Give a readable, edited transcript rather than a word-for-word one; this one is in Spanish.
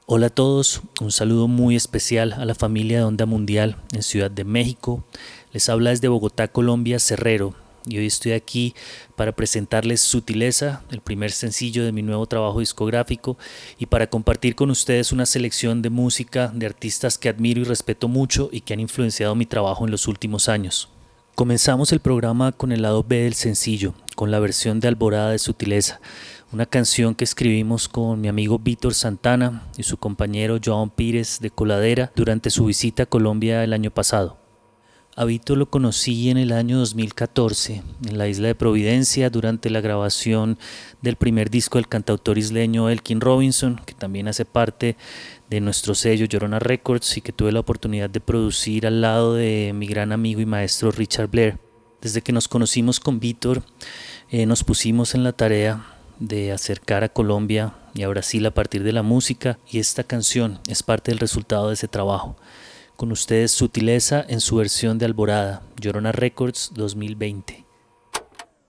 Hola a todos, un saludo muy especial a la familia de Onda Mundial en Ciudad de México. Les habla desde Bogotá, Colombia, Cerrero, y hoy estoy aquí para presentarles Sutileza, el primer sencillo de mi nuevo trabajo discográfico, y para compartir con ustedes una selección de música de artistas que admiro y respeto mucho y que han influenciado mi trabajo en los últimos años. Comenzamos el programa con el lado B del sencillo, con la versión de Alborada de Sutileza, una canción que escribimos con mi amigo Víctor Santana y su compañero Joan Pires de Coladera durante su visita a Colombia el año pasado. A Víctor lo conocí en el año 2014 en la isla de Providencia durante la grabación del primer disco del cantautor isleño Elkin Robinson, que también hace parte de nuestro sello Llorona Records y que tuve la oportunidad de producir al lado de mi gran amigo y maestro Richard Blair. Desde que nos conocimos con Víctor, nos pusimos en la tarea de acercar a Colombia y a Brasil a partir de la música, y esta canción es parte del resultado de ese trabajo. Con ustedes Sutileza en su versión de Alborada, Llorona Records 2020.